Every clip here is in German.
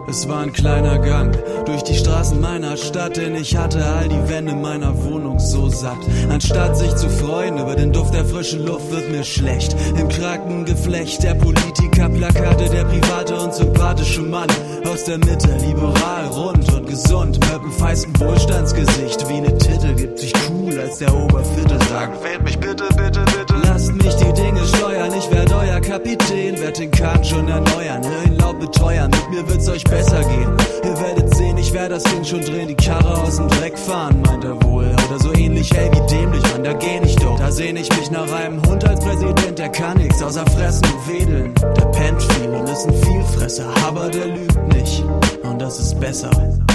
Es war ein kleiner Gang durch die Straßen meiner Stadt, denn ich hatte all die Wände meiner Wohnung so satt. Anstatt sich zu freuen über den Duft der frischen Luft, wird mir schlecht. Im Krankengeflecht der Politikerplakate, der private und sympathische Mann aus der Mitte, liberal, rund und gesund, mit einem feisten Wohlstandsgesicht, wie eine Titel, gibt sich cool, als der Oberviertel sagt: Wählt mich bitte, bitte, bitte. Lasst mich die Dinge steuern, ich werd euer Kapitän, werd den Kahn schon erneuern, hör ihn laut beteuern, mit mir wird's euch besser gehen. Ihr werdet sehen, ich werd das Ding schon drehen, die Karre aus dem Dreck fahren, meint er wohl. Oder so ähnlich, hey, wie dämlich, Mann, da geh ich doch. Da sehn ich mich nach einem Hund als Präsident, der kann nix außer fressen und wedeln. Der pennt viel und ist ein Vielfresser, aber der lügt nicht. Und das ist besser.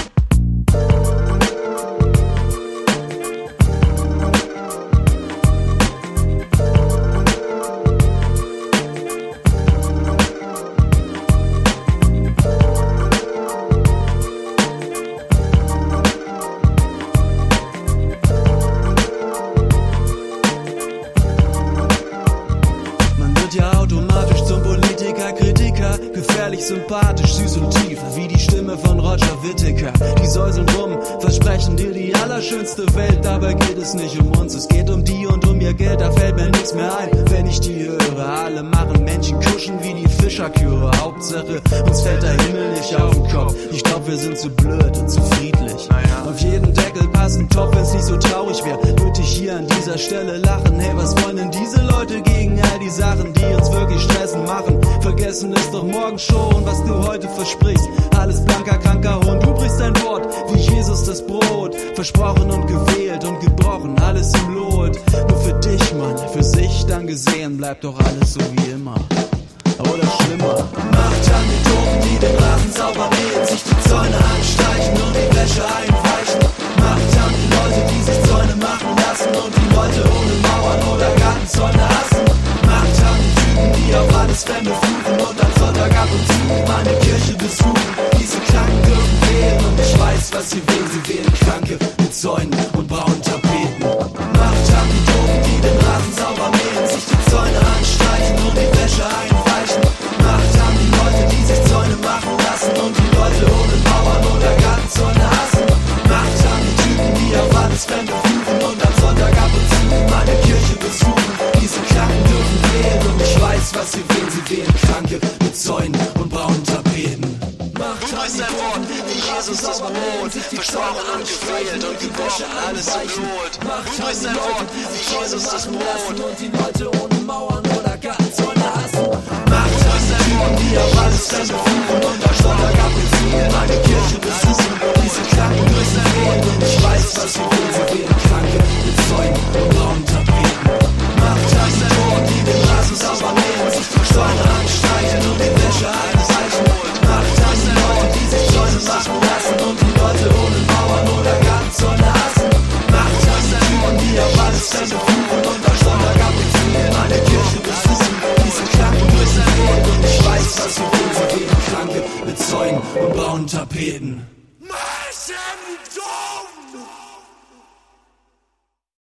Ja, automatisch zum Politiker, Kritiker, gefährlich, sympathisch, süß und tief, wie die Stimme von Roger Whittaker. Die säuseln rum, versprechen dir die allerschönste Welt, dabei geht es nicht um uns, es geht um die und um ihr Geld, da fällt mir nichts mehr ein, wenn ich die höre. Alle machen Menschen kuschen wie die Fischerchöre, Hauptsache, uns fällt der Himmel nicht auf den Kopf. Ich glaub, wir sind zu blöd und zu friedlich. Auf jeden Deckel passt ein Topf, wenn's nicht so traurig wär, würde ich hier an dieser Stelle lachen. Hey, was wollen denn diese Leute gegen all die Sachen, die uns wirklich stressen machen? Vergessen ist doch morgen schon, was du heute versprichst. Alles blanker, kranker Hund, du brichst dein Wort, wie Jesus das Brot. Versprochen und gewählt und gebrochen, alles im Lot. Nur für dich, Mann, für sich dann gesehen, bleibt doch alles so wie immer. Oder schlimmer. Macht an die Doofen, die den Rasen sauber mähen, sich die Zäune anstreichen und die Wäsche einweichen. Macht an die Leute, die sich Zäune machen lassen und die Leute ohne Mauern oder Gartenzäune hassen. Macht an die Typen, die auf alles Fremde fluchen und am Sonntag ab und zu meine Kirche besuchen. Diese Kranken dürfen wählen und ich weiß, was sie wählen. Sie wählen Kranke mit Zäunen und braunen Tapeten. Macht an die Doofen, die den Rasen sauber mähen, sich die Zäune anstreichen und die Wäsche einweichen. Macht an die Leute, die sich Zäune machen lassen und die Leute ohne Mauern oder Gartenzäune hassen. Macht an die Typen, die auf alles Fremde fluchen und am Sonntag ab und zu meine Kirche besuchen. Diese Kranken dürfen wählen und ich weiß, was sie wählen. Sie wählen Kranke mit Zäunen und braunen Tapeten. Du bist ein Wort, wie Jesus das Brot, versprochen und gefeiert und gebrochen, alles im Blut. Du bist ein Wort, wie Jesus das Brot und die Leute ohne Mauern oder Gartenzäune hassen. Macht an die Typen, die auf alles Fremde fluchen und am Sonntag ab und zu meine Kirche besuchen. Diese Kranken müssen wählen und ich weiß, was sie wählen. Sie wählen Kranke mit Zäunen und braunen Tapeten. Macht an die Toten, die den Rasen sauber mähen, sich die Zäune anstreichen und die Wäsche einweichen. Macht an die Leute, die sich Zäune machen lassen und die Leute ohne Mauern oder Gartenzäune hassen. Macht an die Typen, die auf alles Fremde fluchen und am Sonntag ab und zu meine Kirche besuchen. Diese Kranken müssen wählen und ich weiß, was sie wählen. Sie wählen Kranke mit Zäunen und braunen Tapeten. Marschen!